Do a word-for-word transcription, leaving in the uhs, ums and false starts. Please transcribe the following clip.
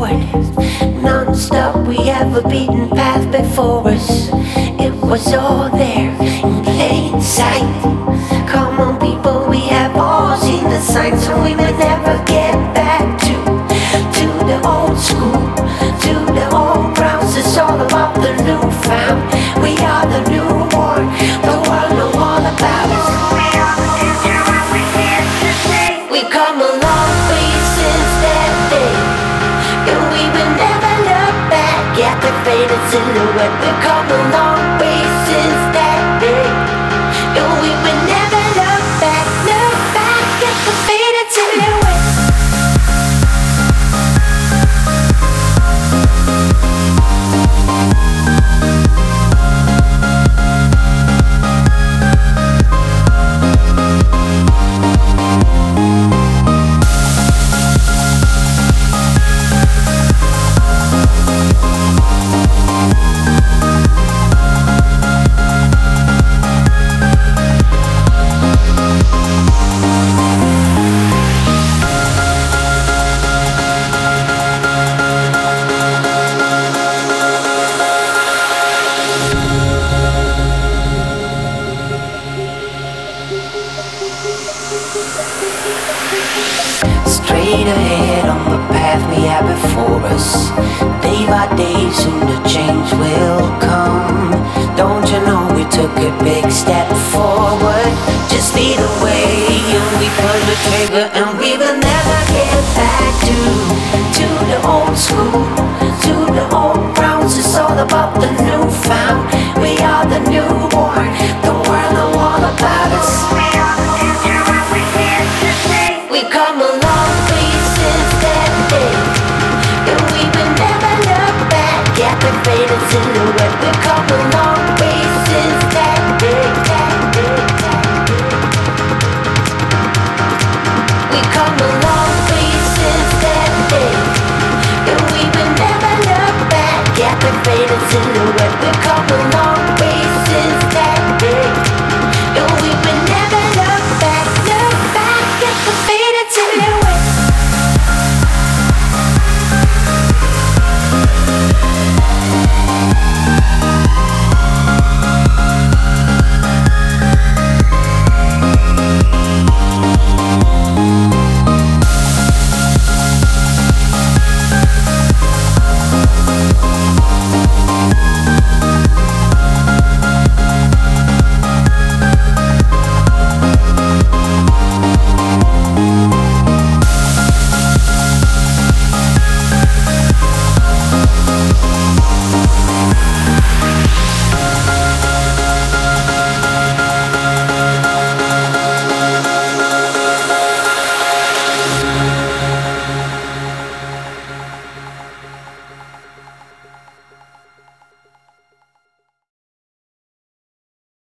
forward, non-stop. We have a beaten path before us. It was all there in plain sight. Come on people, we have all seen the signs, so we may never get back to to the old school, to the old grounds. It's all about the new found. We are the newborn, the world know all about us. We are the future and we're here to stay. We come a long way since that day, and we will never look back at the faded silhouette. We come a long way since that day, and we will never look back, look back at the faded silhouette. Straight ahead on the path we have before us. Day by day, soon the change will come. Don't you know we took a big step forward? Just lead the way and we pull the trigger, and we will never get back to to the old school, to the old grounds. It's all about the new found. We are the newborn, the world know all about us. We are the future and we're here to stay. We come a long way since that day, and we will never look back at the faded silhouette. We come a long